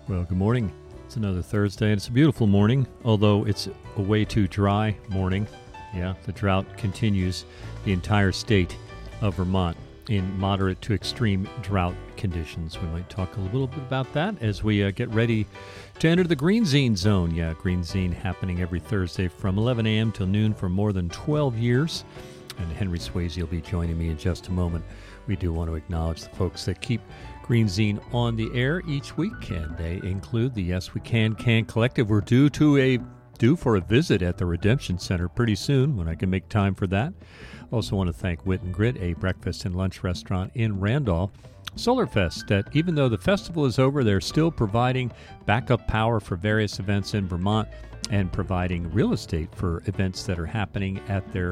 Well, good morning. It's another Thursday, and it's a beautiful morning, although it's a way too dry morning. Yeah, the drought continues the entire state of Vermont in moderate to extreme drought conditions. We might talk a little bit about that as we get ready to enter the Green Zine zone. Yeah, Green Zine happening every Thursday from 11 a.m. till noon for more than 12 years. And Henry Swayze will be joining me in just a moment. We do want to acknowledge the folks that keep Green Zine on the air each week, and they include the Yes We Can Collective. We're due for a visit at the Redemption Center pretty soon when I can make time for that. Also want to thank Wit and Grit, a breakfast and lunch restaurant in Randolph. Solarfest, that even though the festival is over, they're still providing backup power for various events in Vermont and providing real estate for events that are happening at their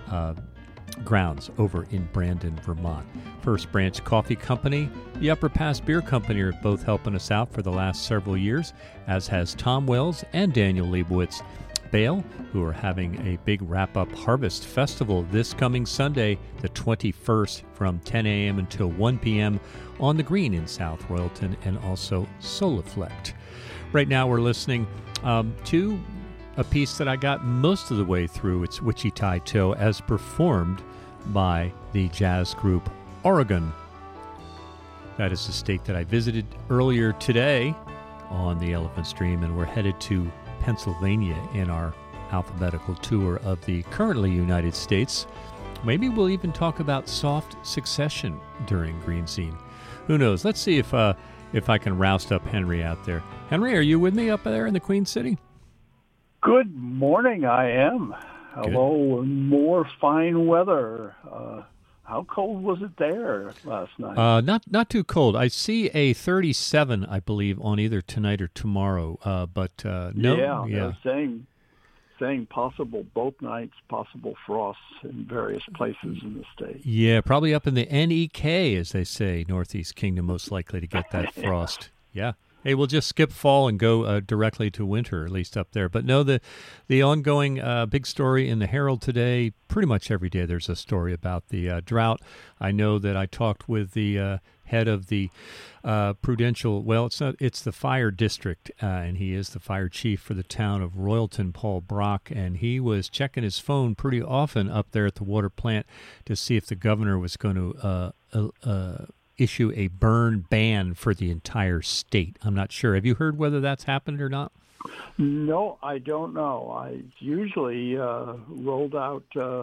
grounds over in Brandon, Vermont. First Branch Coffee Company, the Upper Pass Beer Company are both helping us out for the last several years, as has Tom Wells and Daniel Leibowitz Bale, who are having a big wrap-up harvest festival this coming Sunday, the 21st, from 10 a.m. until 1 p.m. on the Green in South Royalton, and also Soliflect. Right now we're listening to a piece that I got most of the way through. It's Wichita Toe, as performed by the jazz group Oregon. That is the state that I visited earlier today on the Elephant Stream, and we're headed to Pennsylvania in our alphabetical tour of the currently United States. Maybe we'll even talk about soft succession during Green Zine. Who knows? Let's see if I can roust up Henry out there. Henry, are you with me up there in the Queen City? Good morning, I am. Good. Hello, more fine weather. How cold was it there last night? Not too cold. I see a 37, I believe, on either tonight or tomorrow. But no. Yeah, they're saying possible both nights, possible frosts in various places in the state. Yeah, probably up in the NEK, as they say, Northeast Kingdom, most likely to get that frost. Yeah. Hey, we'll just skip fall and go directly to winter, at least up there. But no, the ongoing big story in the Herald today, pretty much every day there's a story about the drought. I know that I talked with the head of the Prudential, it's the fire district, and he is the fire chief for the town of Royalton, Paul Brock, and he was checking his phone pretty often up there at the water plant to see if the governor was going to issue a burn ban for the entire state. I'm not sure. Have you heard whether that's happened or not? No, I don't know. I usually rolled out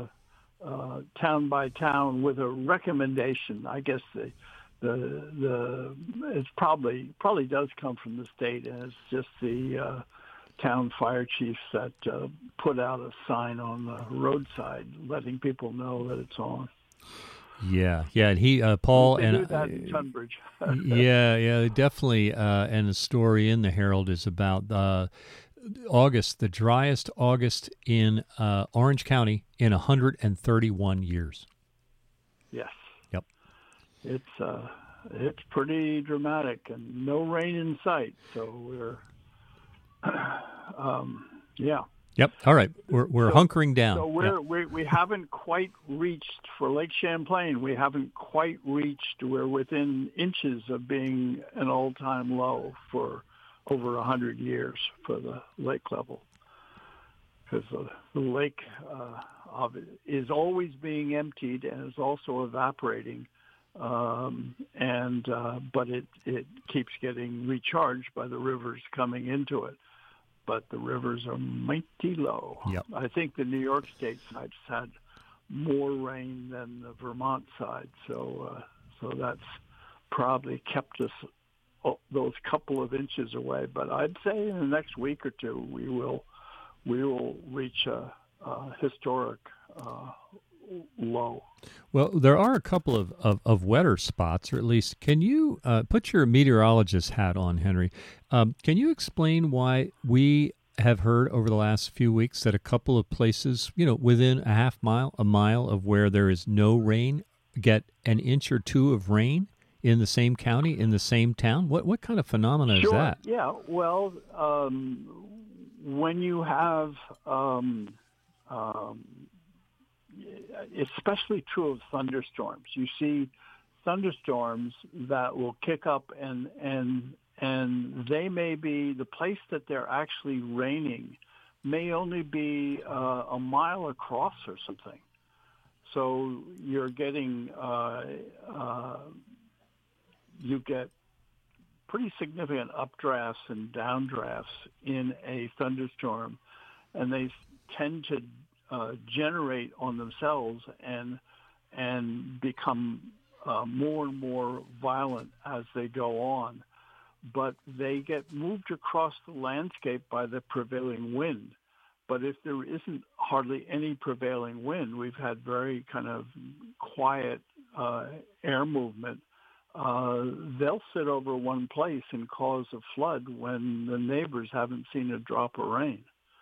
town by town with a recommendation. I guess it's probably does come from the state, and it's just the town fire chiefs that put out a sign on the roadside letting people know that it's on. Yeah, and he, Paul, they and do that in Tunbridge. yeah, definitely. And the story in the Herald is about August, the driest August in Orange County in 131 years. Yes. Yep. It's pretty dramatic, and no rain in sight. So we're, yeah. Yep. All right. We're hunkering down. So we haven't quite reached, for Lake Champlain, we're within inches of being an all-time low for over 100 years for the lake level. Because the lake is always being emptied and is also evaporating, but it keeps getting recharged by the rivers coming into it. But the rivers are mighty low. Yep. I think the New York State side's had more rain than the Vermont side, so that's probably kept us those couple of inches away. But I'd say in the next week or two we will reach a historic low. Well, there are a couple of wetter spots, or at least, can you put your meteorologist hat on, Henry? Can you explain why we have heard over the last few weeks that a couple of places, within a mile of where there is no rain, get an inch or two of rain in the same county, in the same town? What kind of phenomena is that? Yeah, well, when you have especially true of thunderstorms. You see thunderstorms that will kick up and and they may be the place that they're actually raining may only be a mile across or something. So you're getting you get pretty significant updrafts and downdrafts in a thunderstorm, and they tend to generate on themselves and become more and more violent as they go on. But they get moved across the landscape by the prevailing wind. But if there isn't hardly any prevailing wind, we've had very kind of quiet air movement, they'll sit over one place and cause a flood when the neighbors haven't seen a drop of rain.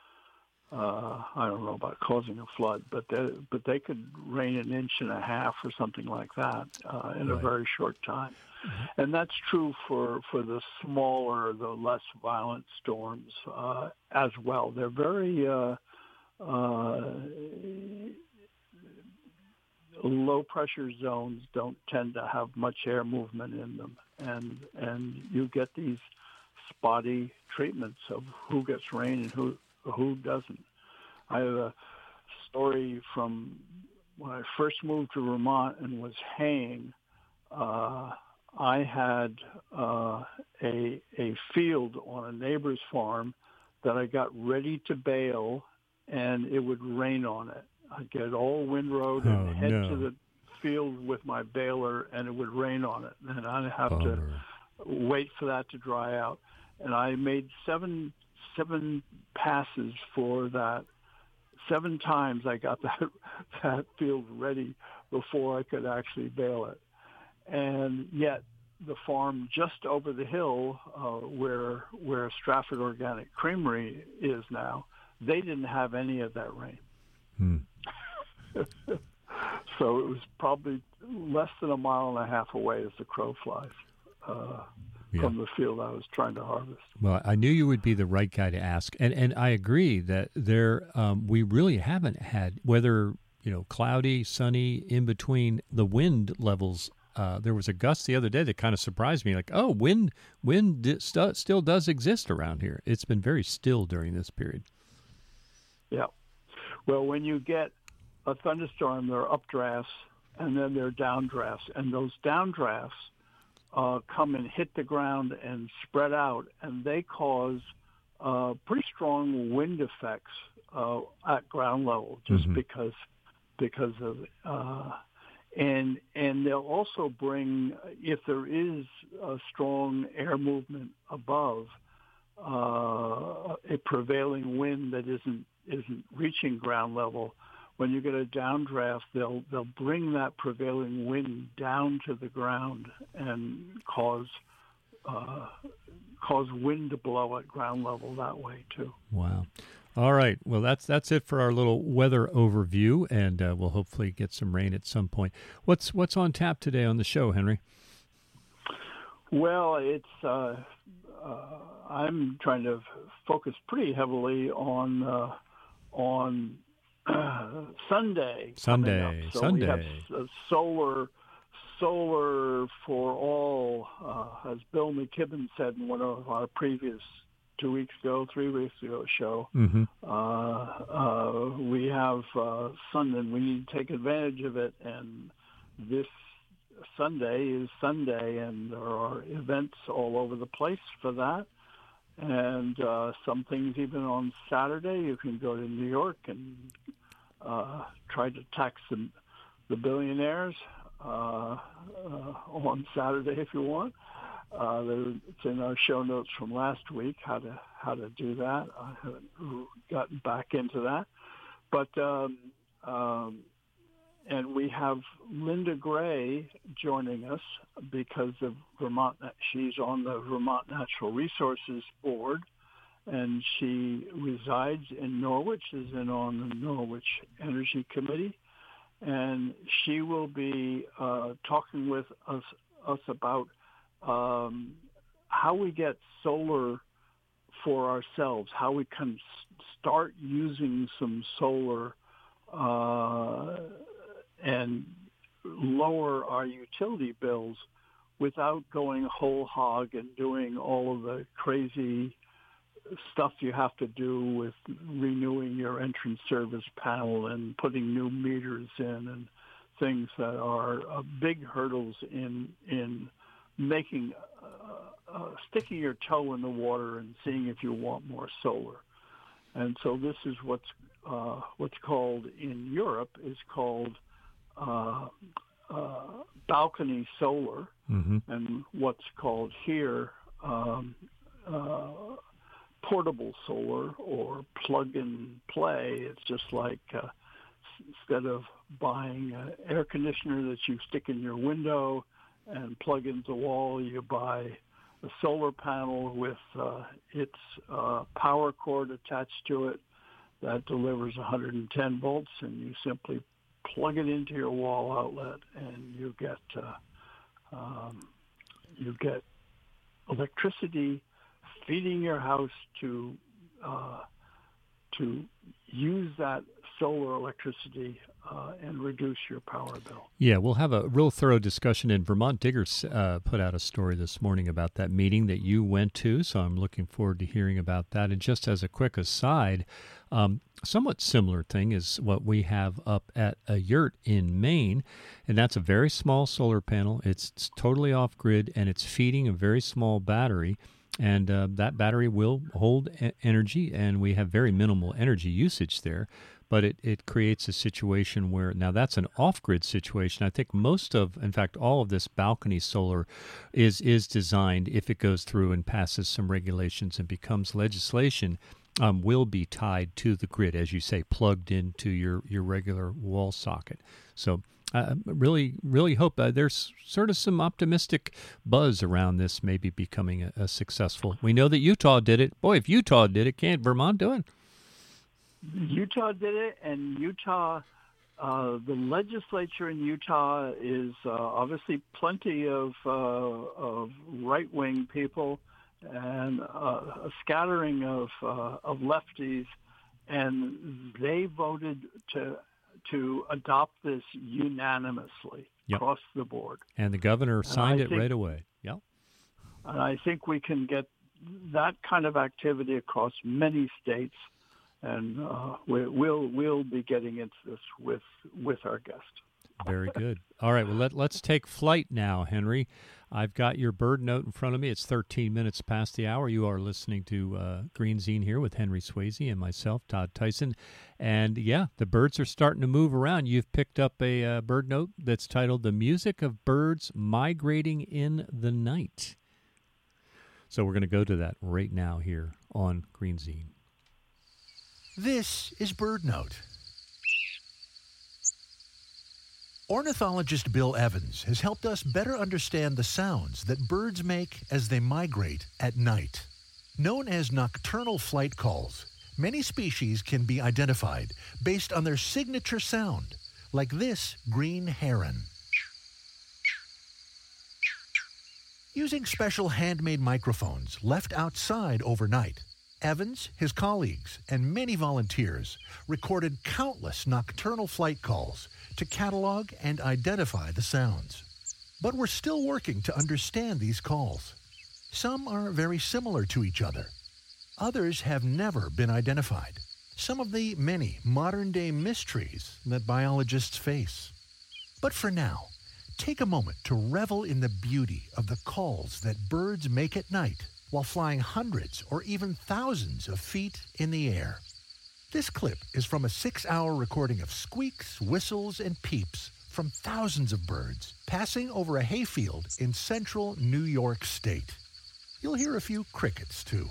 I don't know about causing a flood, but they could rain 1.5 inches or something like that in a very short time. Mm-hmm. And that's true for the smaller, the less violent storms as well. They're very low-pressure zones don't tend to have much air movement in them, and you get these spotty treatments of who gets rain and who doesn't. I have a story from when I first moved to Vermont and was haying. I had a field on a neighbor's farm that I got ready to bale, and it would rain on it. I'd get all windrowed and head to the field with my baler, and it would rain on it. And I'd have to wait for that to dry out. And I made seven passes for that. 7 times I got that field ready before I could actually bale it. And yet the farm just over the hill where Stratford Organic Creamery is now, they didn't have any of that rain. So it was probably less than 1.5 miles away as the crow flies from the field I was trying to harvest. Well, I knew you would be the right guy to ask, and I agree that we really haven't had weather, cloudy, sunny, in between the wind levels. There was a gust the other day that kind of surprised me, like, oh, wind still does exist around here. It's been very still during this period. Yeah. Well, when you get a thunderstorm, there are updrafts, and then there are downdrafts. And those downdrafts come and hit the ground and spread out, and they cause pretty strong wind effects at ground level, just because of and they'll also bring, if there is a strong air movement above, a prevailing wind that isn't reaching ground level. When you get a downdraft, they'll bring that prevailing wind down to the ground and cause wind to blow at ground level that way too. Wow. All right. Well, that's it for our little weather overview, and we'll hopefully get some rain at some point. What's on tap today on the show, Henry? Well, it's I'm trying to focus pretty heavily on Sunday. Sunday. We have solar for all, as Bill McKibben said in one of our previous 3 weeks ago show. Mm-hmm. We have sun, and we need to take advantage of it. And this Sunday is Sunday, and there are events all over the place for that. And some things even on Saturday. You can go to New York and try to tax the billionaires on Saturday if you want. It's in our show notes from last week how to do that. I haven't gotten back into that, but and we have Linda Gray joining us because of Vermont. She's on the Vermont Natural Resources Board, and she resides in Norwich, is in on the Norwich Energy Committee, and she will be talking with us about how we get solar for ourselves, how we can start using some solar and lower our utility bills without going whole hog and doing all of the crazy stuff you have to do with renewing your entrance service panel and putting new meters in and things that are big hurdles in making sticking your toe in the water and seeing if you want more solar. And so this is what's called in Europe is called balcony solar, and what's called here portable solar or plug and play. It's just like instead of buying an air conditioner that you stick in your window and plug into the wall, you buy a solar panel with its power cord attached to it that delivers 110 volts, and you simply plug it into your wall outlet, and you get electricity feeding your house to use that solar electricity and reduce your power bill. Yeah, we'll have a real thorough discussion. And Vermont Diggers put out a story this morning about that meeting that you went to, so I'm looking forward to hearing about that. And just as a quick aside, somewhat similar thing is what we have up at a yurt in Maine, and that's a very small solar panel. It's totally off-grid, and it's feeding a very small battery. And that battery will hold energy, and we have very minimal energy usage there. But it creates a situation where, now that's an off-grid situation. I think in fact, all of this balcony solar is designed, if it goes through and passes some regulations and becomes legislation, will be tied to the grid, as you say, plugged into your regular wall socket. So really, really hope there's sort of some optimistic buzz around this maybe becoming a successful. We know that Utah did it. Boy, if Utah did it, can't Vermont do it? Utah did it, and Utah, the legislature in Utah is obviously plenty of right-wing people and a scattering of lefties, and they voted to adopt this unanimously across the board. And the governor signed it right away. Yep. And I think we can get that kind of activity across many states. And we'll be getting into this with our guest. Very good. All right, well, let's take flight now, Henry. I've got your bird note in front of me. It's 13 minutes past the hour. You are listening to Green Zine here with Henry Swayze and myself, Todd Tyson. And, yeah, the birds are starting to move around. You've picked up a bird note that's titled The Music of Birds Migrating in the Night. So we're going to go to that right now here on Green Zine. This is Bird Note. Ornithologist Bill Evans has helped us better understand the sounds that birds make as they migrate at night. Known as nocturnal flight calls, many species can be identified based on their signature sound, like this green heron. Using special handmade microphones left outside overnight, Evans, his colleagues, and many volunteers recorded countless nocturnal flight calls to catalog and identify the sounds. But we're still working to understand these calls. Some are very similar to each other. Others have never been identified. Some of the many modern-day mysteries that biologists face. But for now, take a moment to revel in the beauty of the calls that birds make at night while flying hundreds or even thousands of feet in the air. This clip is from a 6-hour recording of squeaks, whistles, and peeps from thousands of birds passing over a hayfield in central New York State. You'll hear a few crickets, too.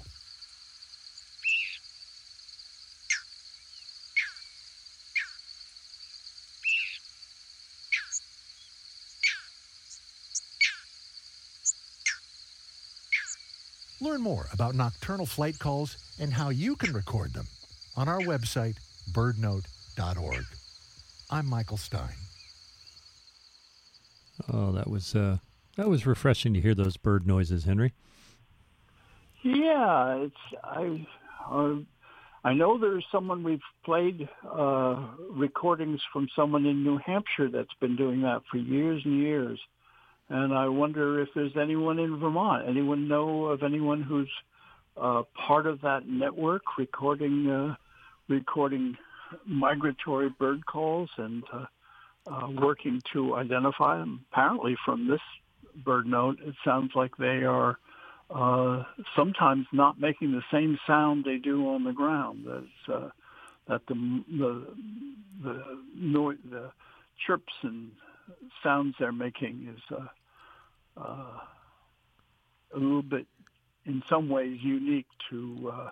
Learn more about nocturnal flight calls and how you can record them on our website, birdnote.org. I'm Michael Stein. Oh, that was refreshing to hear those bird noises, Henry. Yeah, I know there's someone we've played recordings from someone in New Hampshire that's been doing that for years and years, And I wonder if there's anyone in Vermont, anyone know of anyone who's part of that network recording migratory bird calls and working to identify them. Apparently from this bird note, it sounds like they are sometimes not making the same sound they do on the ground. That the chirps and sounds they're making is a little bit, in some ways, unique to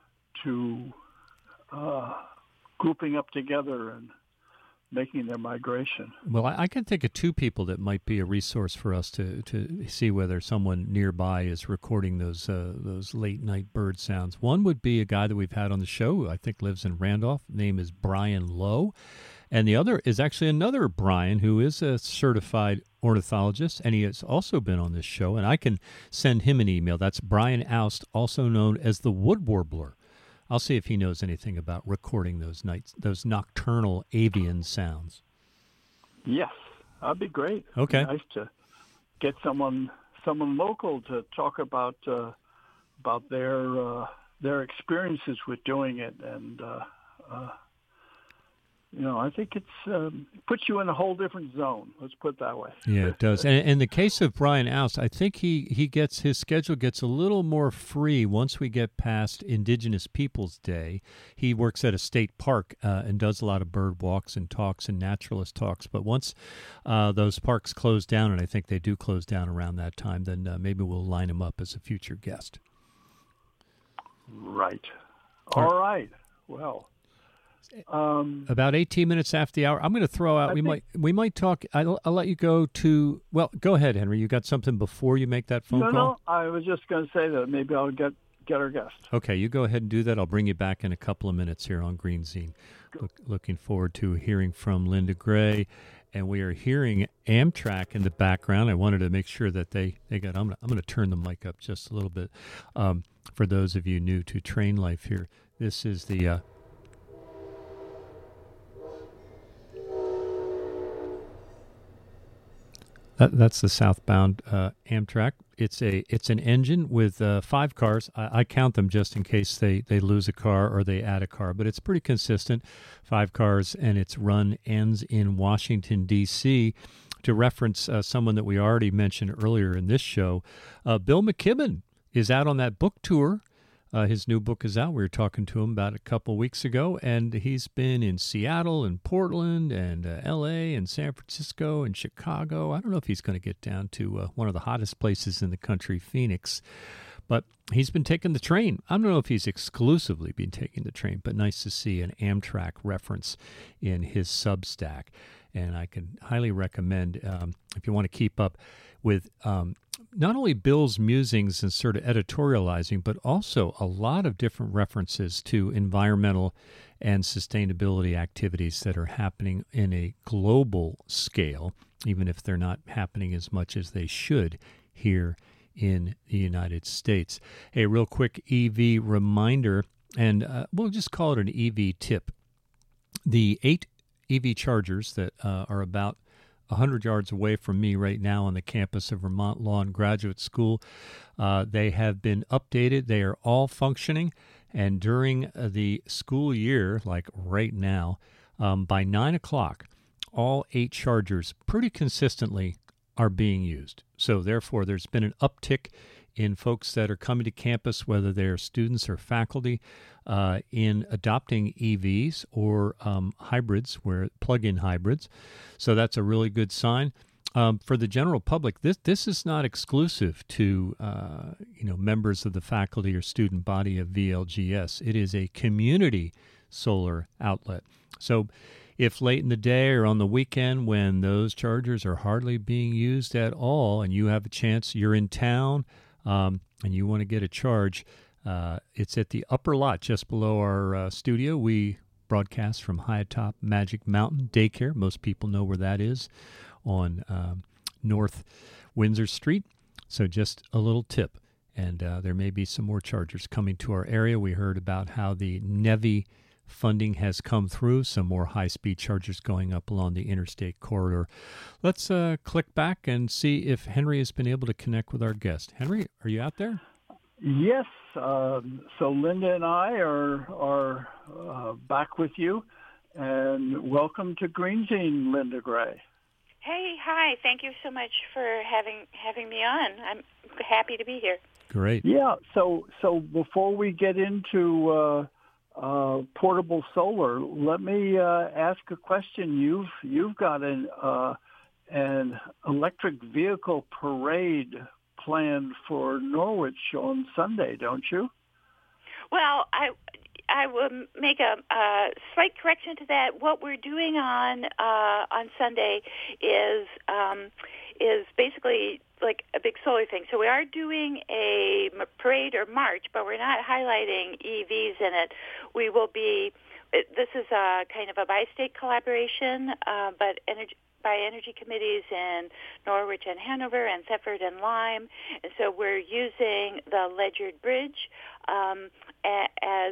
grouping up together and making their migration. Well, I can think of two people that might be a resource for us to see whether someone nearby is recording those late night bird sounds. One would be a guy that we've had on the show who I think lives in Randolph. Name is Brian Lowe. And the other is actually another Brian who is a certified ornithologist, and he has also been on this show, and I can send him an email. That's Brian Oust, also known as the Wood Warbler. I'll see if he knows anything about recording those nocturnal avian sounds. Yes, that'd be great. Okay. It'd be nice to get someone local to talk about their experiences with doing it, and I think it puts you in a whole different zone. Let's put it that way. Yeah, it does. And in the case of Brian Oust, I think his schedule gets a little more free once we get past Indigenous Peoples Day. He works at a state park and does a lot of bird walks and talks and naturalist talks. But once those parks close down, and I think they do close down around that time, then maybe we'll line him up as a future guest. Right. All right. Well. About 18 minutes after the hour, I'm going to throw out. We might talk. I'll let you go to. Well, go ahead, Henry. You got something before you make that phone call? No. I was just going to say that maybe I'll get our guest. Okay, you go ahead and do that. I'll bring you back in a couple of minutes here on Green Zine. Looking forward to hearing from Linda Gray, and we are hearing Amtrak in the background. I wanted to make sure that they got. I'm going to turn the mic up just a little bit for those of you new to train life here. This is the. That's the southbound Amtrak. It's an engine with 5 cars. I count them just in case they lose a car or they add a car, but it's pretty consistent. 5 cars, and its run ends in Washington, D.C. To reference someone that we already mentioned earlier in this show, Bill McKibben is out on that book tour. His new book is out. We were talking to him about a couple weeks ago, and he's been in Seattle and Portland and L.A. and San Francisco and Chicago. I don't know if he's going to get down to one of the hottest places in the country, Phoenix, but he's been taking the train. I don't know if he's exclusively been taking the train, but nice to see an Amtrak reference in his Substack, and I can highly recommend if you want to keep up with not only Bill's musings and sort of editorializing, but also a lot of different references to environmental and sustainability activities that are happening in a global scale, even if they're not happening as much as they should here in the United States. Hey, real quick EV reminder, and we'll just call it an EV tip. The 8 EV chargers that are about 100 yards away from me right now on the campus of Vermont Lawn Graduate School. They have been updated. They are all functioning. And during the school year, like right now, by 9 o'clock, all 8 chargers pretty consistently are being used. So therefore, there's been an uptick in folks that are coming to campus, whether they're students or faculty, in adopting EVs or hybrids, where plug-in hybrids. So that's a really good sign. For the general public, this is not exclusive to members of the faculty or student body of VLGS. It is a community solar outlet. So if late in the day or on the weekend when those chargers are hardly being used at all and you have a chance, you're in town, and you want to get a charge, it's at the upper lot just below our studio. We broadcast from high atop Magic Mountain Daycare. Most people know where that is on North Windsor Street. So just a little tip. And there may be some more chargers coming to our area. We heard about how the NEVI funding has come through, some more high-speed chargers going up along the interstate corridor. Let's click back and see if Henry has been able to connect with our guest. Henry, are you out there? Yes. So Linda and I are back with you, and welcome to Green Zine, Linda Gray. Hey, hi. Thank you so much for having me on. I'm happy to be here. Great. Yeah. So before we get into portable solar, let me ask a question. You've got an electric vehicle parade planned for Norwich on Sunday, don't you? Well, I will make a slight correction to that. What we're doing on Sunday is basically like a big solar thing. So we are doing a parade or march, but we're not highlighting EVs in it. We will be. This is a kind of a bi-state collaboration, but by energy committees in Norwich and Hanover and Thetford and Lyme. And so we're using the Ledyard Bridge as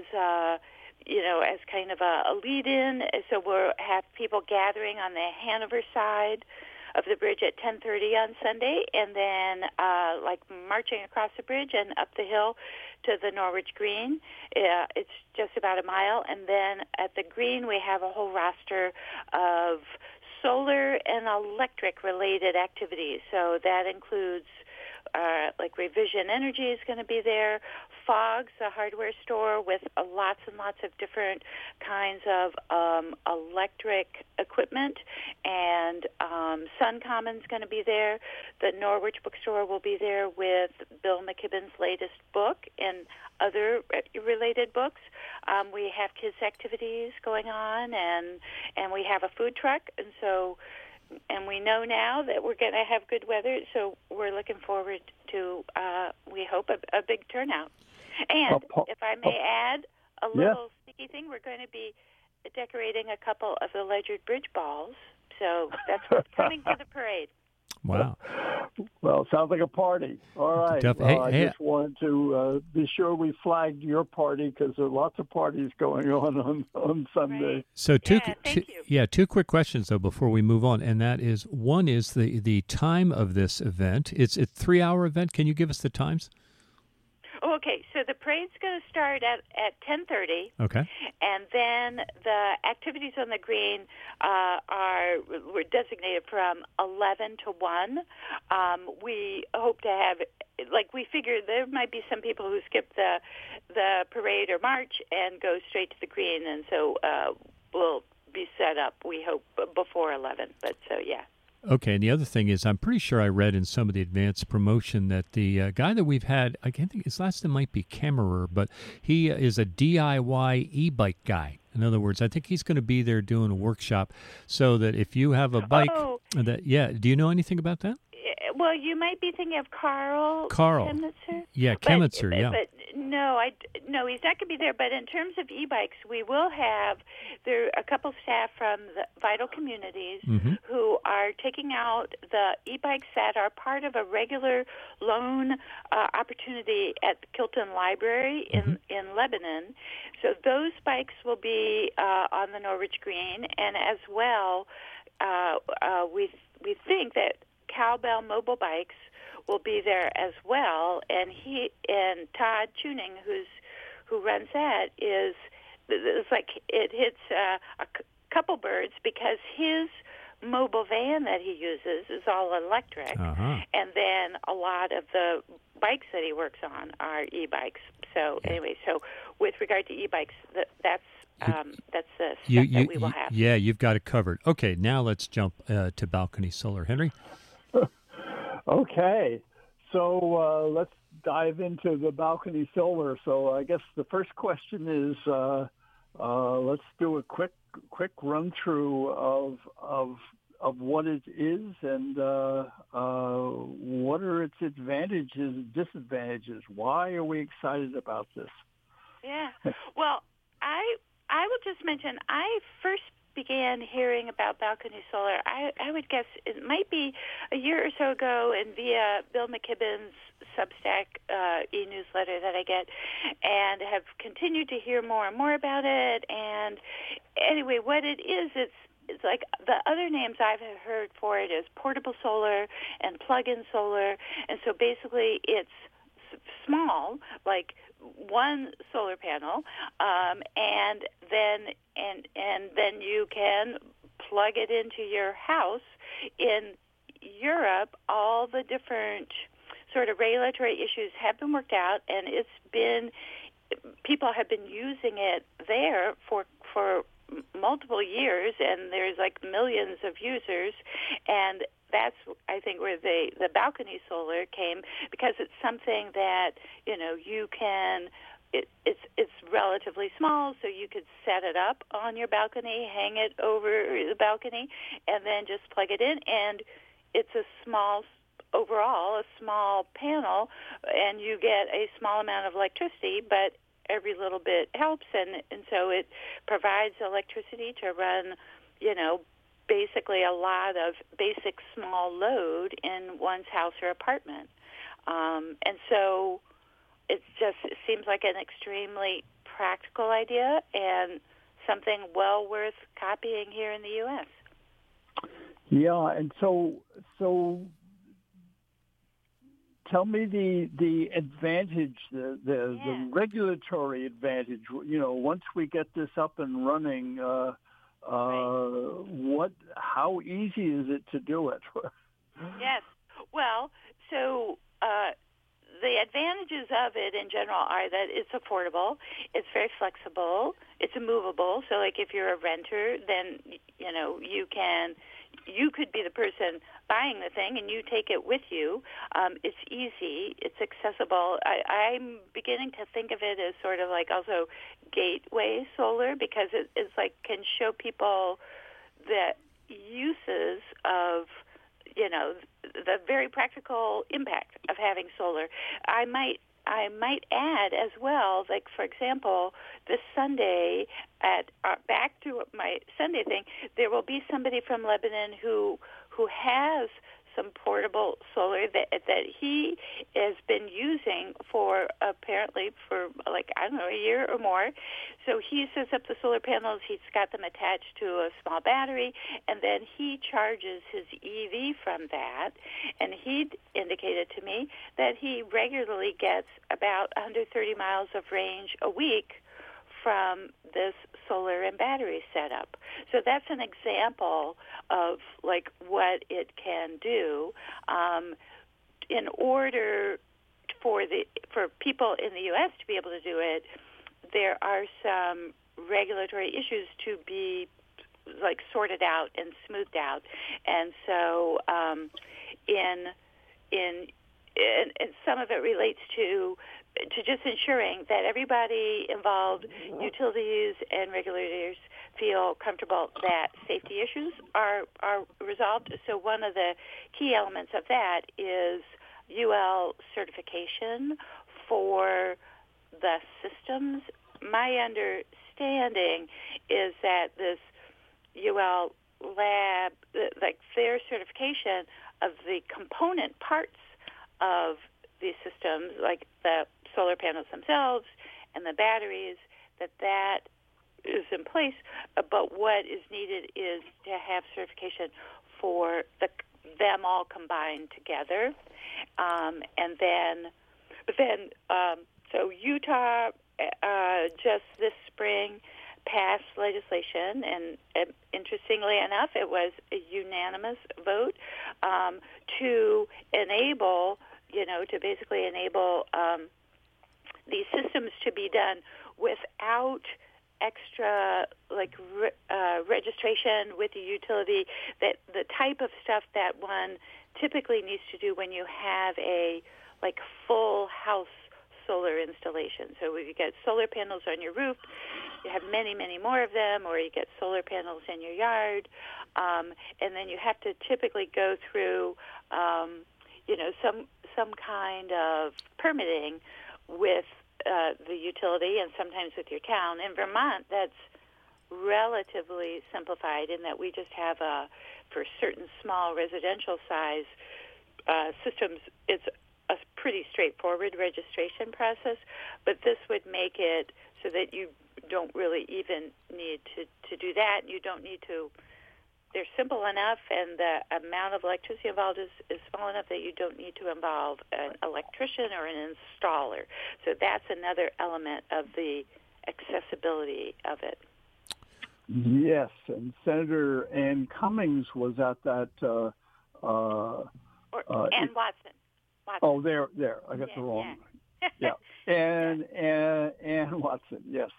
kind of a lead-in. So we'll have people gathering on the Hanover side of the bridge at 10:30 on Sunday, and then marching across the bridge and up the hill to the Norwich Green. It's just about a mile. And then at the Green, we have a whole roster of solar and electric-related activities. So that includes Revision Energy is going to be there, Fogs, a hardware store with lots and lots of different kinds of electric equipment, and SunCommon's going to be there. The Norwich bookstore will be there with Bill McKibben's latest book and other related books. We have kids' activities going on, and we have a food truck, and we know now that we're going to have good weather, so we're looking forward to, we hope, a big turnout. And if I may add a little sneaky thing, we're going to be decorating a couple of the Ledyard Bridge balls, so that's what's coming to the parade. Wow. Well, it sounds like a party. All right. I just wanted to be sure we flagged your party because there are lots of parties going on Sunday. Right. So thank you. Two quick questions, though, before we move on. And that is, one is the time of this event. It's a 3-hour event. Can you give us the times? Okay, so the parade's going to start at 10:30. Okay. And then the activities on the Green were designated from 11 to 1. We hope to have, we figure there might be some people who skip the parade or march and go straight to the Green, and so we'll be set up, we hope, before 11. But so, yeah. Okay, and the other thing is, I'm pretty sure I read in some of the advanced promotion that the guy that we've had, I can't think, his last name might be Kammerer, but he is a DIY e-bike guy. In other words, I think he's going to be there doing a workshop so that if you have a bike, do you know anything about that? Well, you might be thinking of Carl. Chemitzer? Yeah, Chemitzer, yeah. But no, he's not going to be there. But in terms of e-bikes, we will have a couple staff from the Vital Communities who are taking out the e-bikes that are part of a regular loan opportunity at the Kilton Library in Lebanon. So those bikes will be on the Norwich Green, and as well, we think that Cowbell Mobile Bikes will be there as well, and Todd Tuning, who runs that, it's like it hits a couple birds because his mobile van that he uses is all electric, and then a lot of the bikes that he works on are e-bikes. So anyway, so with regard to e-bikes, that's the stuff that we will have. Yeah, you've got it covered. Okay, now let's jump to balcony solar. Henry? Okay, so let's dive into the balcony solar. So I guess the first question is, let's do a quick run through of what it is and what are its advantages and disadvantages. Why are we excited about this? Yeah, well, I will just mention I first began hearing about balcony solar, I would guess it might be a year or so ago, and via Bill McKibben's Substack e-newsletter that I get, and have continued to hear more and more about it. And anyway, what it is, it's like the other names I've heard for it is portable solar and plug-in solar. And so basically it's small, like one solar panel, and then you can plug it into your house. In Europe, all the different sort of regulatory issues have been worked out, and people have been using it there for multiple years, and there's like millions of users, and that's, I think, where the balcony solar came, because it's something that, you can, it's relatively small, so you could set it up on your balcony, hang it over the balcony, and then just plug it in, and it's a small panel, and you get a small amount of electricity, but every little bit helps, and so it provides electricity to run, basically a lot of basic small load in one's house or apartment. And so it seems like an extremely practical idea and something well worth copying here in the U.S. Yeah, and so tell me the advantage, the regulatory advantage. Once we get this up and running, how easy is it to do it? Yes. Well, so the advantages of it in general are that it's affordable, it's very flexible, it's movable. So, like, if you're a renter, then you could be the person buying the thing and you take it with you. It's easy, it's accessible. I'm beginning to think of it as sort of like also gateway solar, because it's like can show people the uses of the very practical impact of having solar. I might add as well, like, for example, this Sunday back to my Sunday thing, there will be somebody from Lebanon who has some portable solar that he has been using apparently for a year or more. So he sets up the solar panels, he's got them attached to a small battery, and then he charges his EV from that. And he indicated to me that he regularly gets about 130 miles of range a week from this solar and battery setup. So that's an example of what it can do. In order for people in the U.S. to be able to do it, there are some regulatory issues to be sorted out and smoothed out, and so and some of it relates to just ensuring that everybody involved, utilities and regulators, feel comfortable that safety issues are resolved. So one of the key elements of that is UL certification for the systems. My understanding is that this UL lab, their certification of the component parts of these systems, like the solar panels themselves and the batteries, that is in place. But what is needed is to have certification for them all combined together. So Utah just this spring passed legislation, and interestingly enough, it was a unanimous vote to enable, to basically enable these systems to be done without extra registration with the utility, that the type of stuff that one typically needs to do when you have a full house solar installation. So if you get solar panels on your roof, you have many, many more of them, or you get solar panels in your yard, and then you have to typically go through some kind of permitting with the utility and sometimes with your town. In Vermont, that's relatively simplified in that we just have for certain small residential size systems, it's a pretty straightforward registration process, but this would make it so that you don't really even need to do that. You don't need to, they're simple enough, and the amount of electricity involved is small enough that you don't need to involve an electrician or an installer. So that's another element of the accessibility of it. Yes, and Senator Ann Cummings was at that. Ann Watson. Oh, there. I got the wrong. Yeah, Ann Watson. Yes,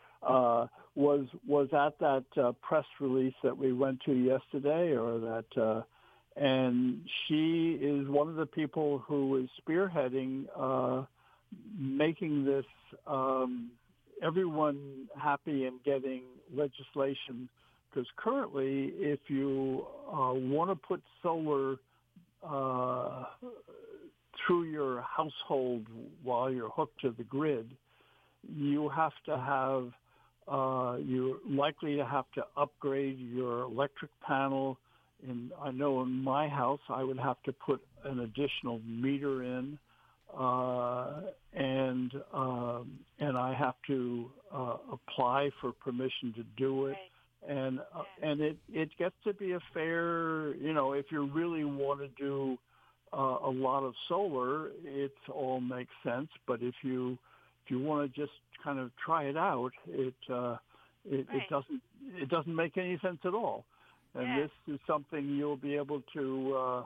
was at that press release that we went to yesterday, or that, and she is one of the people who is spearheading making this everyone happy and getting legislation. Because currently, if you want to put solar through your household while you're hooked to the grid, you have to have, you're likely to have to upgrade your electric panel. I know in my house, I would have to put an additional meter in, and I have to apply for permission to do it. And it gets to be a fair, if you really want to do a lot of solar, it all makes sense. But if you want to just kind of try it out, it doesn't make any sense at all. And this is something you'll be able to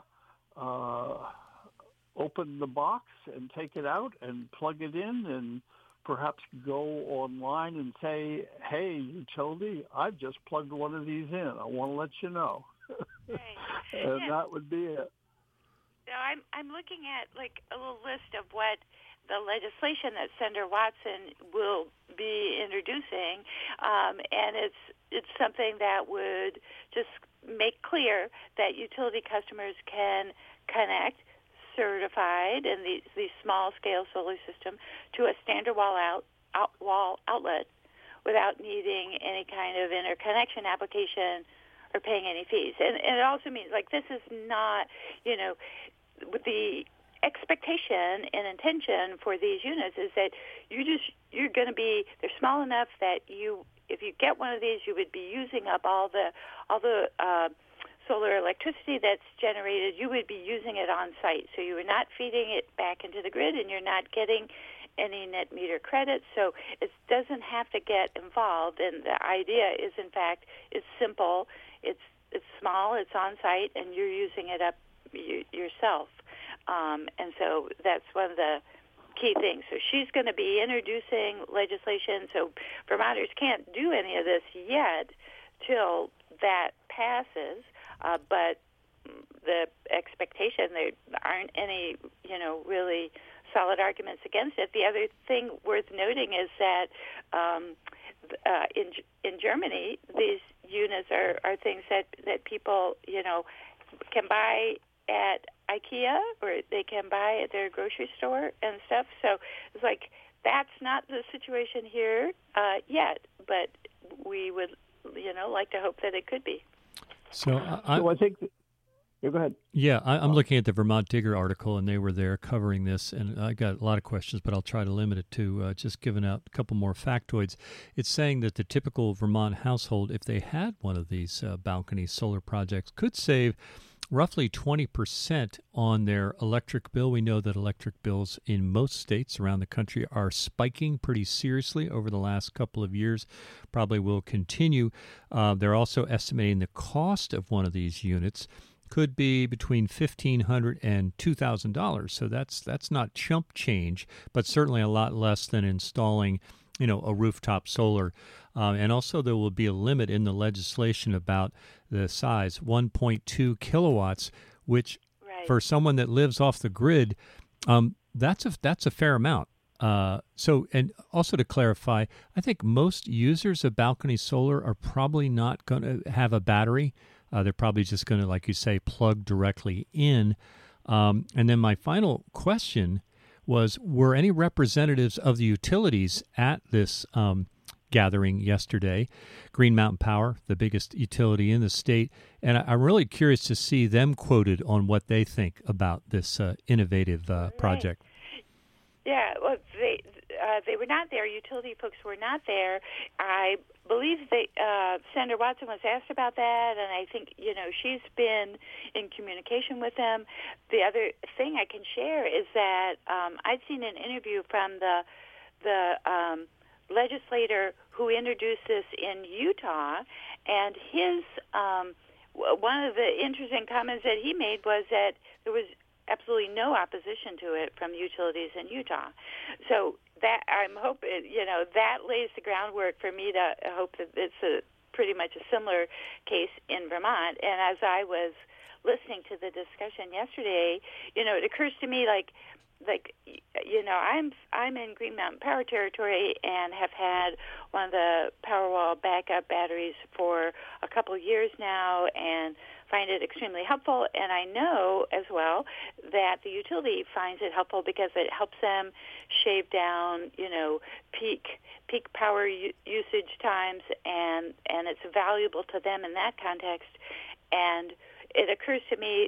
open the box and take it out and plug it in, and perhaps go online and say, "Hey, utility, I've just plugged one of these in. I want to let you know." And that would be it. So I'm looking at like a little list of what the legislation that Senator Watson will be introducing, and it's something that would just make clear that utility customers can connect certified in these small-scale solar system to a standard wall outlet without needing any kind of interconnection application or paying any fees. And it also means, like, this is not, with the expectation and intention for these units is that you're going to be, they're small enough that if you get one of these, you would be using up all the solar electricity that's generated. You would be using it on site, so you are not feeding it back into the grid, and you're not getting any net meter credits. So it doesn't have to get involved. And the idea is, in fact, it's simple. It's small. It's on site, and you're using it up yourself. And so that's one of the key things. So she's going to be introducing legislation. So Vermonters can't do any of this yet till that passes. But the expectation, there aren't any, really solid arguments against it. The other thing worth noting is that in Germany, these units are things that people, can buy at IKEA, or they can buy at their grocery store and stuff. So it's like that's not the situation here yet, but we would, like to hope that it could be. So I think go ahead. Yeah, I'm looking at the Vermont Digger article, and they were there covering this, and I got a lot of questions, but I'll try to limit it to just giving out a couple more factoids. It's saying that the typical Vermont household, if they had one of these balcony solar projects, could save roughly 20% on their electric bill. We know that electric bills in most states around the country are spiking pretty seriously over the last couple of years, probably will continue. They're also estimating the cost of one of these units could be between $1,500 and $2,000. So that's not chump change, but certainly a lot less than installing a rooftop solar. And also there will be a limit in the legislation about the size, 1.2 kilowatts, which for someone that lives off the grid, that's a fair amount. So, and also to clarify, I think most users of balcony solar are probably not going to have a battery. They're probably just going to, like you say, plug directly in. And then my final question was, were any representatives of the utilities at this gathering yesterday. Green Mountain Power, the biggest utility in the state. And I'm really curious to see them quoted on what they think about this innovative project. Yeah, well, they were not there. Utility folks were not there. I believe Senator Watson was asked about that, and I think, she's been in communication with them. The other thing I can share is that I'd seen an interview from the legislator who introduced this in Utah, and his one of the interesting comments that he made was that there was absolutely no opposition to it from utilities in Utah. So that I'm hoping, that lays the groundwork for me to hope that it's pretty much a similar case in Vermont. And as I was listening to the discussion yesterday, it occurs to me I'm in Green Mountain Power territory and have had one of the Powerwall backup batteries for a couple of years now and find it extremely helpful. And I know as well that the utility finds it helpful because it helps them shave down, peak power usage times, and it's valuable to them in that context. And it occurs to me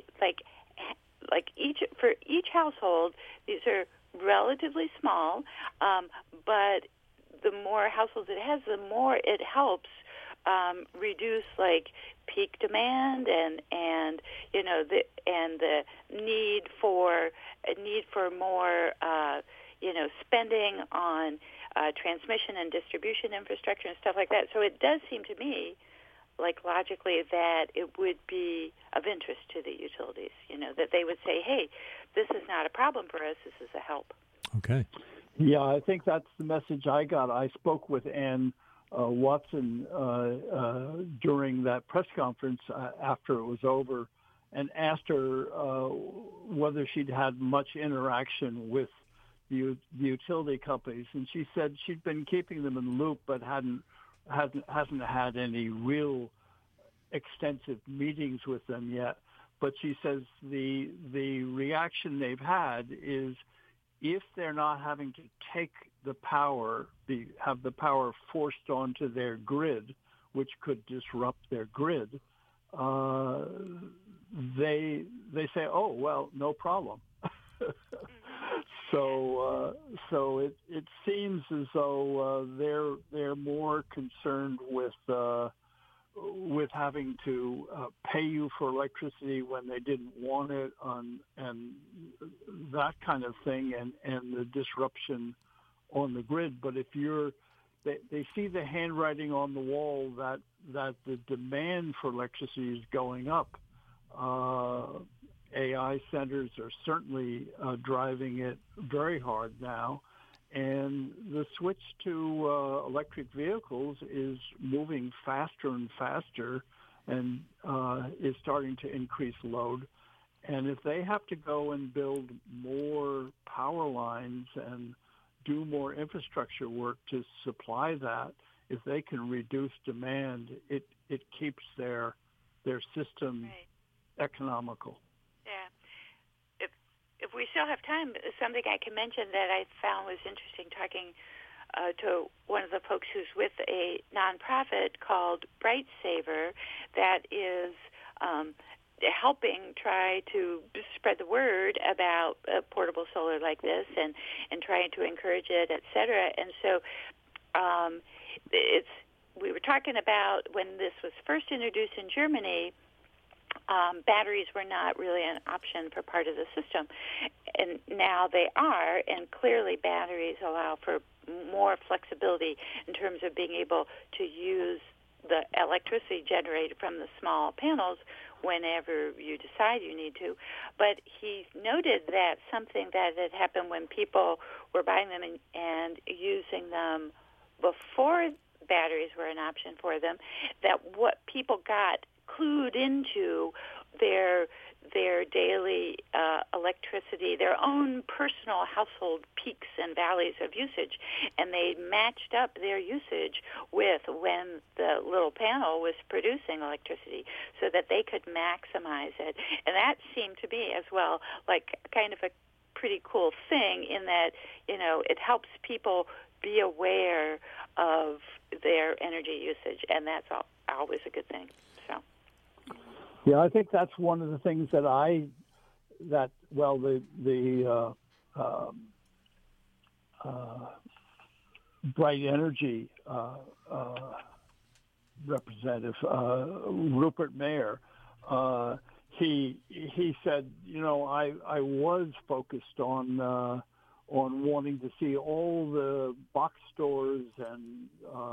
for each household, these are relatively small, but the more households it has, the more it helps reduce peak demand and the need for more spending on transmission and distribution infrastructure and stuff like that. So it does seem to me logically that it would be of interest to the utilities, that they would say, hey, this is not a problem for us, this is a help. Okay. Yeah, I think that's the message I got. I spoke with Ann Watson during that press conference after it was over and asked her whether she'd had much interaction with the utility companies. And she said she'd been keeping them in the loop but hasn't had any real extensive meetings with them yet. But she says the reaction they've had is if they're not having to take the power, have the power forced onto their grid, which could disrupt their grid, they say, oh, well, no problem. So it seems as though they're more concerned with having to pay you for electricity when they didn't want it, and that kind of thing, and the disruption on the grid. But if they see the handwriting on the wall that the demand for electricity is going up. AI centers are certainly driving it very hard now, and the switch to electric vehicles is moving faster and faster and is starting to increase load. And if they have to go and build more power lines and do more infrastructure work to supply that, if they can reduce demand, it keeps their system economical. Yeah. If we still have time, something I can mention that I found was interesting talking to one of the folks who's with a nonprofit called Bright Saver that is helping try to spread the word about portable solar like this and trying to encourage it, et cetera. And so we were talking about when this was first introduced in Germany, batteries were not really an option for part of the system. And now they are, and clearly batteries allow for more flexibility in terms of being able to use the electricity generated from the small panels whenever you decide you need to. But he noted that something that had happened when people were buying them and using them before batteries were an option for them, that what people got clued into their daily electricity, their own personal household peaks and valleys of usage, and they matched up their usage with when the little panel was producing electricity so that they could maximize it. And that seemed to be as well like kind of a pretty cool thing in that, it helps people be aware of their energy usage, and that's always a good thing. So, yeah, I think that's one of the things that Bright Energy representative Rupert Mayer, he said, I was focused on wanting to see all the box stores and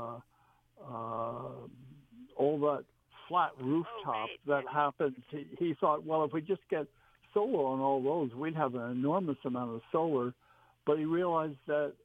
all that flat rooftop that happens. He thought, well, if we just get solar on all those, we'd have an enormous amount of solar. But he realized that,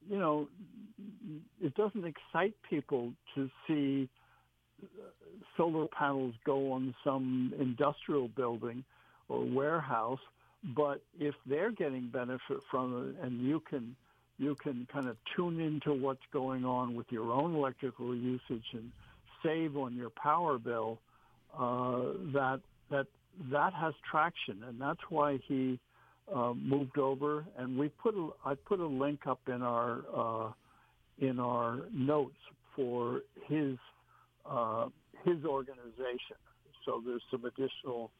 it doesn't excite people to see solar panels go on some industrial building or warehouse. But if they're getting benefit from it, and you can kind of tune into what's going on with your own electrical usage and save on your power bill, that has traction, and that's why he moved over. And I put a link up in our notes for his organization. So there's some additional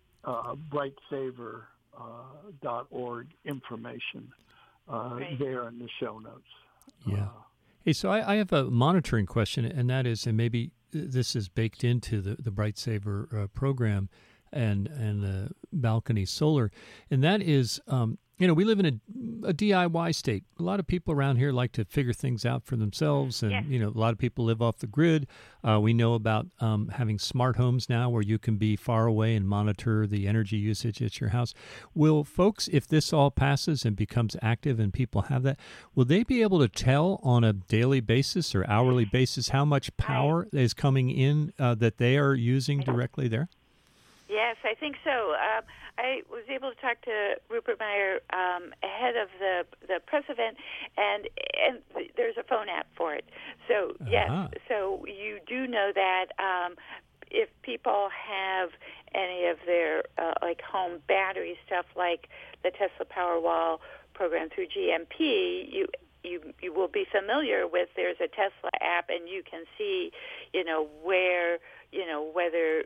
brightsaver.org information there in the show notes. Yeah. Hey, so I have a monitoring question, and that is, and maybe this is baked into the BrightSaver program and the balcony solar, and that is, we live in a DIY state. A lot of people around here like to figure things out for themselves, and a lot of people live off the grid. We know about having smart homes now where you can be far away and monitor the energy usage at your house. Will folks, if this all passes and becomes active and people have that, will they be able to tell on a daily basis or hourly basis how much power is coming in that they are using directly there? Yes, I think so. I was able to talk to Rupert Mayer ahead of the press event, and there's a phone app for it. So, yes, so you do know that if people have any of their like home battery stuff, like the Tesla Powerwall program through GMP, you will be familiar with. There's a Tesla app, and you can see, where, whether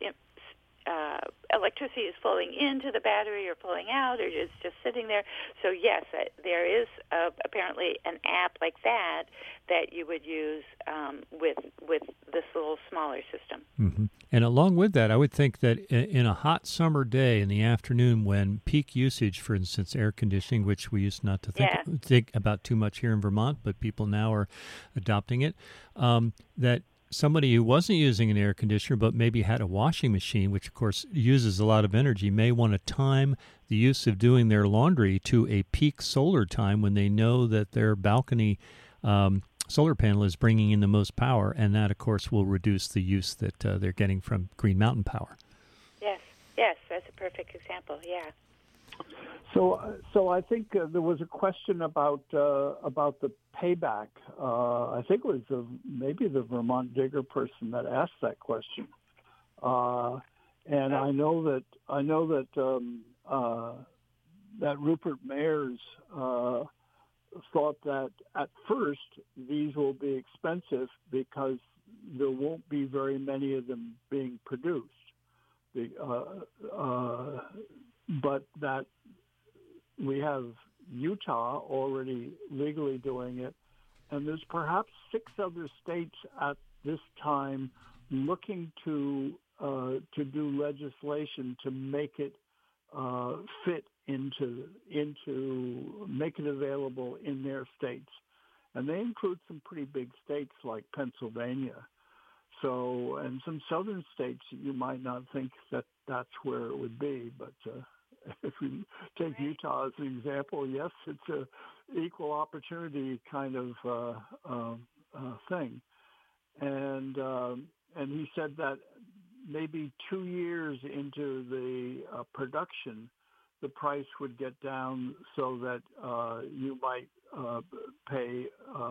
electricity is flowing into the battery or flowing out, or is just sitting there. So yes, there is apparently an app like that you would use with this little smaller system. Mm-hmm. And along with that, I would think that in a hot summer day in the afternoon, when peak usage, for instance, air conditioning, which we used not to think about too much here in Vermont, but people now are adopting it, that somebody who wasn't using an air conditioner but maybe had a washing machine, which of course uses a lot of energy, may want to time the use of doing their laundry to a peak solar time when they know that their balcony solar panel is bringing in the most power, and that of course will reduce the use that they're getting from Green Mountain Power. Yes, that's a perfect example. Yeah. So I think there was a question about the payback. I think it was maybe the Vermont Digger person that asked that question, and I know that that Rupert Mayers thought that at first these will be expensive because there won't be very many of them being produced, but that we have Utah already legally doing it, and there's perhaps 6 other states at this time looking to do legislation to make it fit into make it available in their states, and they include some pretty big states like Pennsylvania. So, and some southern states you might not think that that's where it would be, but if we take Utah as an example, yes, it's a equal opportunity kind of thing, and he said that maybe 2 years into the production, the price would get down so that you might pay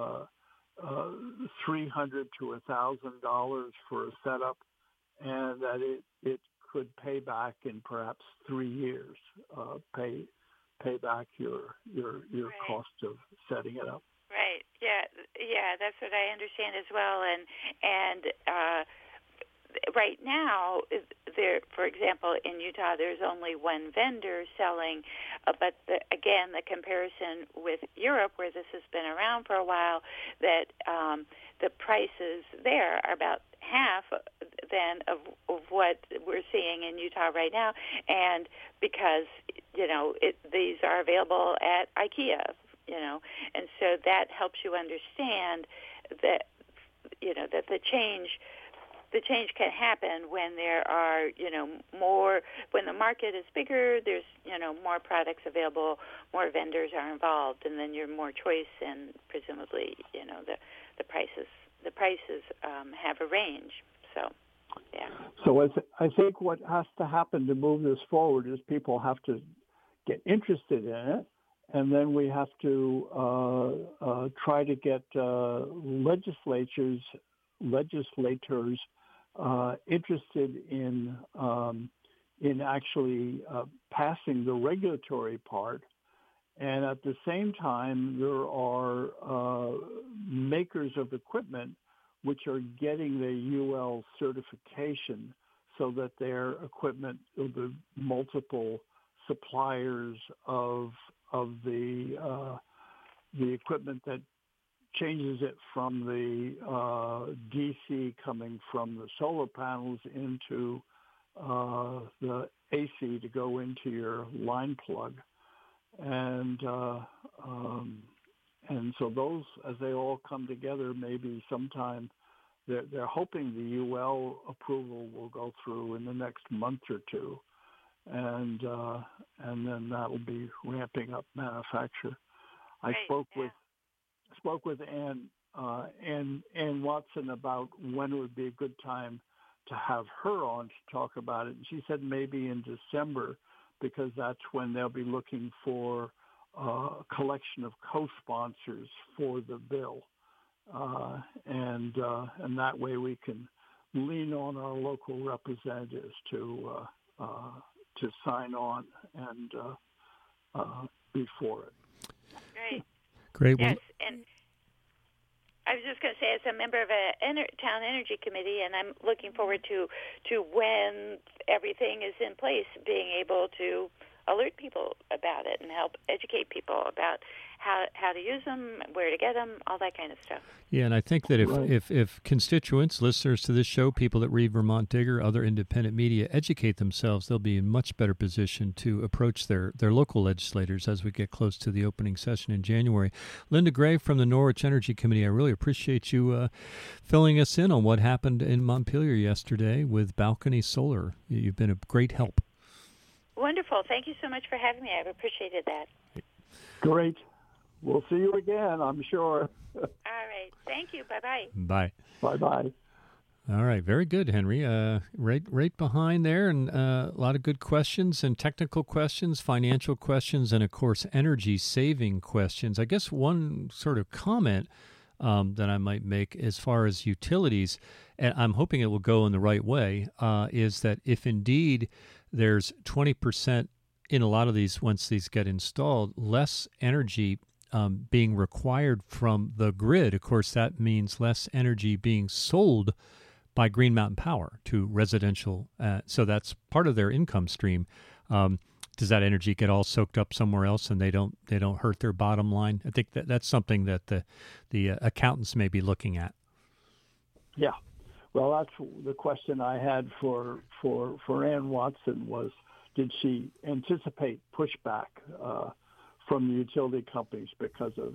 $300 to $1,000 for a setup, and that it could pay back in perhaps 3 years. Pay back your cost of setting it up. Right. Yeah, that's what I understand as well. And right now, there, for example, in Utah, there's only one vendor selling. But again, the comparison with Europe, where this has been around for a while, that the prices there are about half then of what we're seeing in Utah right now, and because these are available at IKEA, and so that helps you understand that that the change can happen when there are more, when the market is bigger, there's more products available, more vendors are involved, and then you're more choice, and presumably the prices have a range. So yeah. So I think what has to happen to move this forward is people have to get interested in it, and then we have to try to get legislators interested in actually passing the regulatory part. And at the same time, there are makers of equipment which are getting the UL certification so that their equipment, the multiple suppliers of the equipment that changes it from the DC coming from the solar panels into the AC to go into your line plug. And so those, as they all come together, maybe sometime, they're hoping the UL approval will go through in the next month or two, and then that will be ramping up manufacture. I spoke with Ann Watson about when it would be a good time to have her on to talk about it, and she said maybe in December, because that's when they'll be looking for a collection of co-sponsors for the bill, and that way we can lean on our local representatives to sign on and be for it. Great. Great. Yes, and I was just going to say, as a member of a town energy committee, and I'm looking forward to when everything is in place, being able to alert people about it and help educate people about how to use them, where to get them, all that kind of stuff. Yeah, and I think that if constituents, listeners to this show, people that read Vermont Digger, other independent media, educate themselves, they'll be in much better position to approach their local legislators as we get close to the opening session in January. Linda Gray from the Norwich Energy Committee, I really appreciate you filling us in on what happened in Montpelier yesterday with Balcony Solar. You've been a great help. Wonderful. Thank you so much for having me. I've appreciated that. Great. We'll see you again, I'm sure. All right. Thank you. Bye-bye. Bye. Bye-bye. All right. Very good, Henry. Right behind there, and a lot of good questions and technical questions, financial questions, and, of course, energy-saving questions. I guess one sort of comment that I might make as far as utilities, and I'm hoping it will go in the right way, is that if indeed there's 20% in a lot of these, once these get installed, less energy being required from the grid. Of course, that means less energy being sold by Green Mountain Power to residential. So that's part of their income stream. Does that energy get all soaked up somewhere else, and they don't hurt their bottom line? I think that's something that the accountants may be looking at. Yeah. Well, that's the question I had for Ann Watson was, did she anticipate pushback from the utility companies because of,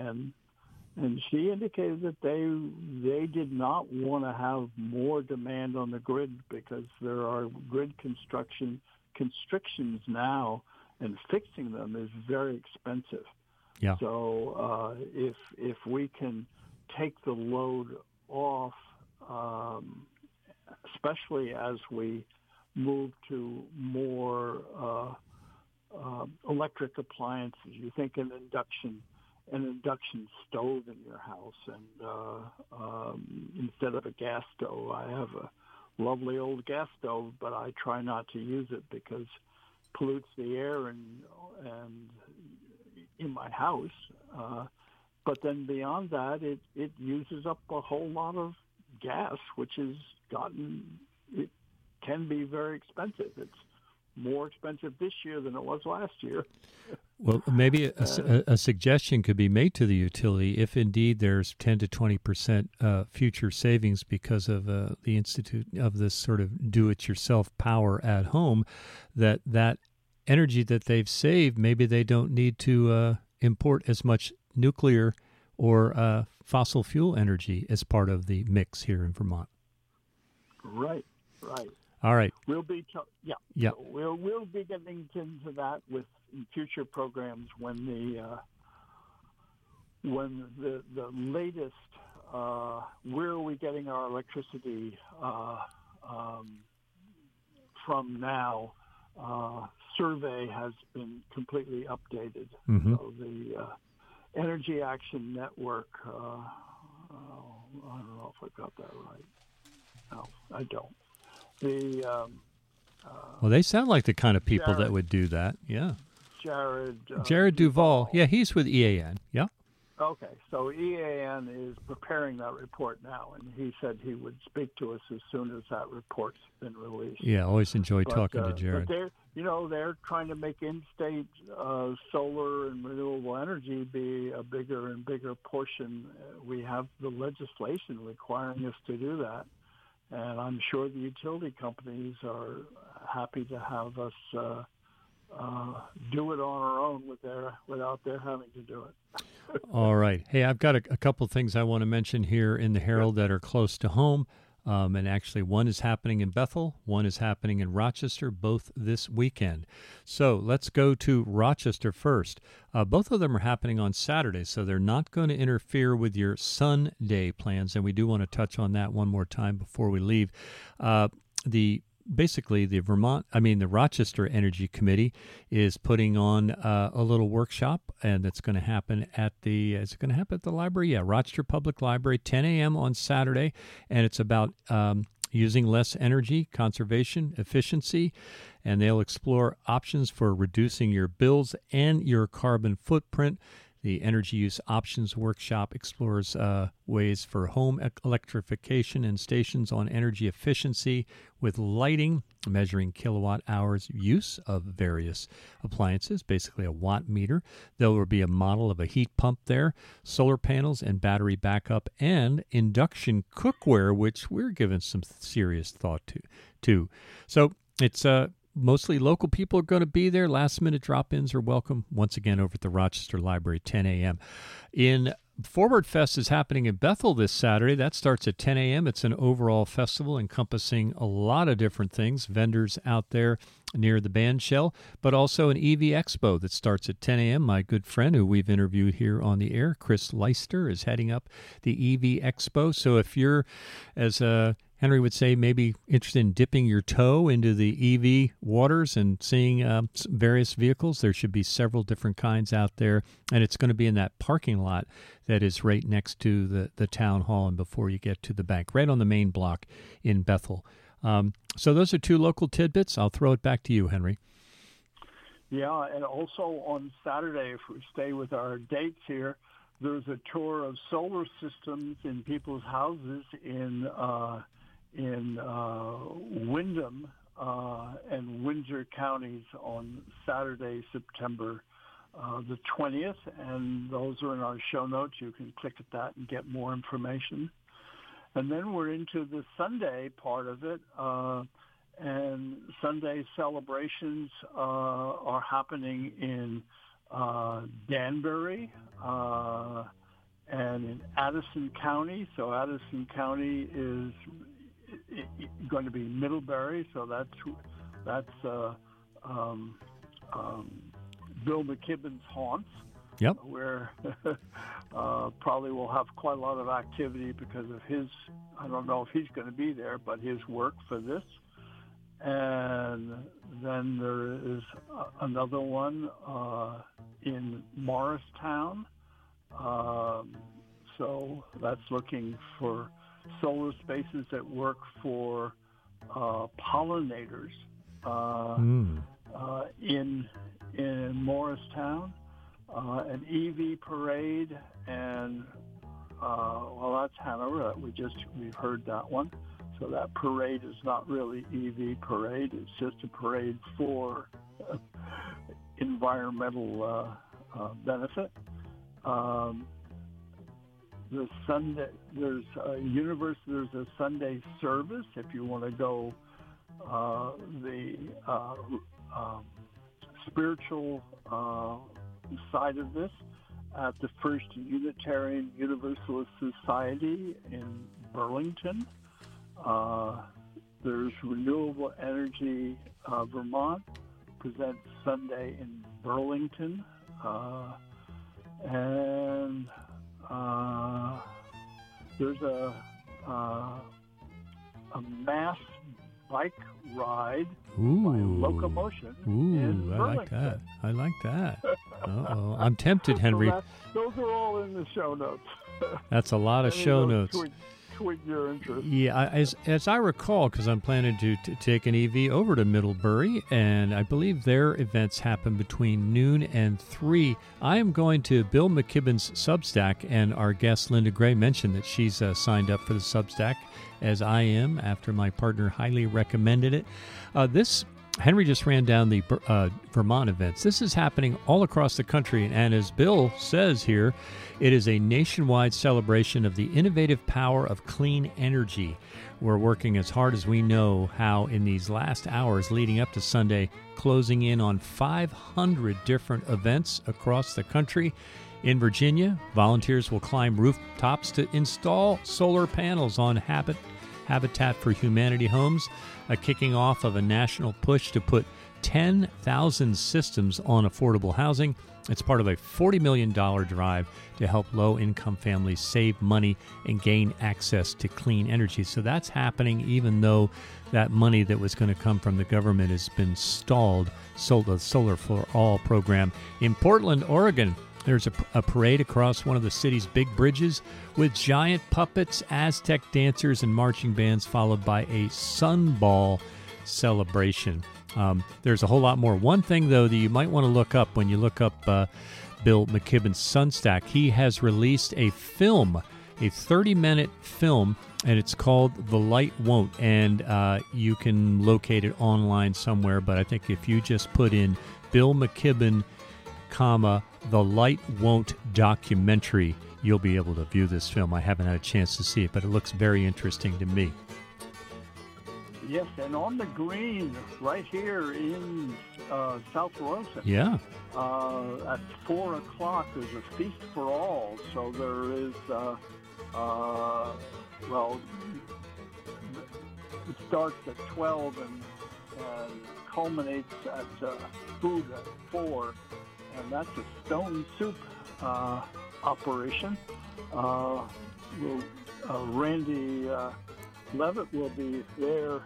and she indicated that they did not want to have more demand on the grid because there are grid constrictions now, and fixing them is very expensive. Yeah. So if we can take the load off, especially as we move to more electric appliances. You think an induction stove in your house, and instead of a gas stove, I have a lovely old gas stove, but I try not to use it because it pollutes the air and in my house. But then beyond that, it uses up a whole lot of gas, which it can be very expensive. It's more expensive this year than it was last year. Well, maybe a suggestion could be made to the utility if indeed there's 10 to 20% future savings because of the institute of this sort of do-it-yourself power at home, that energy that they've saved, maybe they don't need to import as much nuclear or fossil fuel energy as part of the mix here in Vermont. Right. All right. We'll be So we'll be getting into that with future programs when the latest where are we getting our electricity from now survey has been completely updated. Mm-hmm. So the Energy Action Network. I don't know if I got that right. No, I don't. Well, they sound like the kind of people that would do that. Yeah. Jared Duval. Yeah, he's with EAN. Yeah. Okay, so EAN is preparing that report now, and he said he would speak to us as soon as that report's been released. Yeah, always enjoy talking to Jared. But they're trying to make in-state solar and renewable energy be a bigger and bigger portion. We have the legislation requiring us to do that, and I'm sure the utility companies are happy to have us do it on our own without their having to do it. All right. Hey, I've got a couple things I want to mention here in the Herald that are close to home. And actually, one is happening in Bethel, one is happening in Rochester, both this weekend. So let's go to Rochester first. Both of them are happening on Saturday, so they're not going to interfere with your Sunday plans. And we do want to touch on that one more time before we leave. Basically, the Rochester Energy Committee is putting on a little workshop, and it's going to happen at the library? Yeah, Rochester Public Library, 10 a.m. on Saturday, and it's about using less energy, conservation, efficiency, and they'll explore options for reducing your bills and your carbon footprint. The Energy Use Options Workshop explores ways for home electrification and stations on energy efficiency with lighting, measuring kilowatt hours use of various appliances, basically a watt meter. There will be a model of a heat pump there, solar panels and battery backup, and induction cookware, which we're giving some serious thought to. So it's mostly local people are going to be there. Last-minute drop-ins are welcome. Once again, over at the Rochester Library, 10 a.m. Forward Fest is happening in Bethel this Saturday. That starts at 10 a.m. It's an overall festival encompassing a lot of different things, vendors out there near the band shell, but also an EV Expo that starts at 10 a.m. My good friend, who we've interviewed here on the air, Chris Leister, is heading up the EV Expo. So if you're, as Henry would say, maybe interested in dipping your toe into the EV waters and seeing various vehicles, there should be several different kinds out there. And it's going to be in that parking lot that is right next to the town hall and before you get to the bank, right on the main block in Bethel. So those are two local tidbits. I'll throw it back to you, Henry. Yeah, and also on Saturday, if we stay with our dates here, there's a tour of solar systems in people's houses in Windham and Windsor counties on Saturday, September the 20th, and those are in our show notes. You can click at that and get more information. And then we're into the Sunday part of it, and Sunday celebrations are happening in Danbury and in Addison County. So Addison County is going to be Middlebury, so that's Bill McKibben's haunts. Yep. Where probably will have quite a lot of activity because of his, I don't know if he's going to be there, but his work for this. And then there is another one in Morristown. So that's looking for solar spaces that work for pollinators in Morristown. an EV parade, and that's Hanover. We've heard that one. So that parade is not really EV parade. It's just a parade for environmental benefit. There's a Sunday service if you want to go the spiritual side of this at the First Unitarian Universalist Society in Burlington. There's Renewable Energy Vermont presents Sunday in Burlington, and there's a mass bike ride by Locomotion in Burlington. I like that. Uh-oh. I'm tempted, Henry. So those are all in the show notes. That's a lot of show notes. Tweet your interest. Yeah, as I recall, because I'm planning to take an EV over to Middlebury, and I believe their events happen between noon and 3. I am going to Bill McKibben's Substack, and our guest Linda Gray mentioned that she's signed up for the Substack, as I am, after my partner highly recommended it. Henry just ran down the Vermont events. This is happening all across the country, and as Bill says here, it is a nationwide celebration of the innovative power of clean energy. We're working as hard as we know how in these last hours leading up to Sunday, closing in on 500 different events across the country. In Virginia, volunteers will climb rooftops to install solar panels on Habitat for Humanity homes, a kicking off of a national push to put 10,000 systems on affordable housing. It's part of a $40 million drive to help low-income families save money and gain access to clean energy. So that's happening even though that money that was going to come from the government has been stalled. The Solar for All program. In Portland, Oregon, there's a parade across one of the city's big bridges with giant puppets, Aztec dancers, and marching bands, followed by a sunball celebration. There's a whole lot more. One thing, though, that you might want to look up when you look up Bill McKibben's Substack, he has released a film, a 30-minute film, and it's called The Light Won't. And you can locate it online somewhere, but I think if you just put in Bill McKibben, The Light Won't documentary, you'll be able to view this film. I haven't had a chance to see it, but it looks very interesting to me. Yes, and on the green right here in South Royalton. Yeah. At 4 o'clock, there's a feast for all. So there is, it starts at 12 and culminates at food at 4. And that's a stone soup operation. Randy Levitt will be there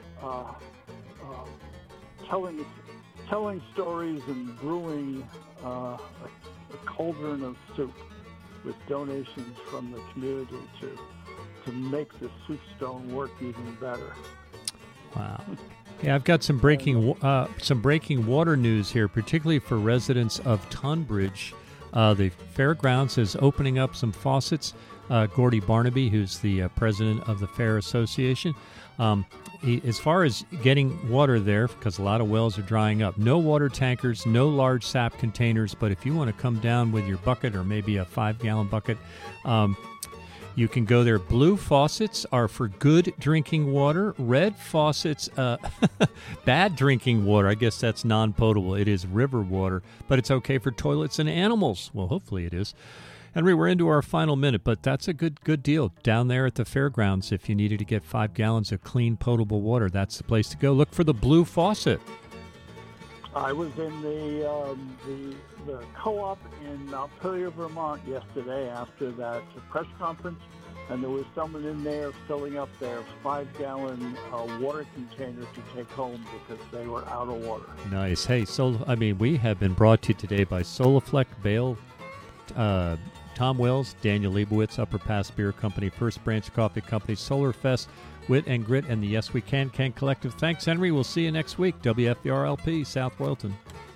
telling stories and brewing a cauldron of soup with donations from the community to make the soup stone work even better. Wow. Yeah, I've got some breaking water news here, particularly for residents of Tunbridge. The fairgrounds is opening up some faucets. Gordy Barnaby, who's the president of the Fair Association, as far as getting water there, because a lot of wells are drying up, no water tankers, no large sap containers, but if you want to come down with your bucket or maybe a 5-gallon bucket, you can go there. Blue faucets are for good drinking water. Red faucets, bad drinking water. I guess that's non-potable. It is river water, but it's okay for toilets and animals. Well, hopefully it is. Henry, we're into our final minute, but that's a good deal. Down there at the fairgrounds, if you needed to get 5 gallons of clean, potable water, that's the place to go. Look for the blue faucet. I was in the co-op in Montpelier, Vermont yesterday after that press conference, and there was someone in there filling up their 5-gallon water container to take home because they were out of water. Nice. Hey, we have been brought to you today by Solaflex, Bale, Tom Wells, Daniel Leibowitz, Upper Pass Beer Company, First Branch Coffee Company, Solarfest, Wit and Grit, and the Yes We Can Collective. Thanks, Henry. We'll see you next week. WFBR-LP, South Royalton.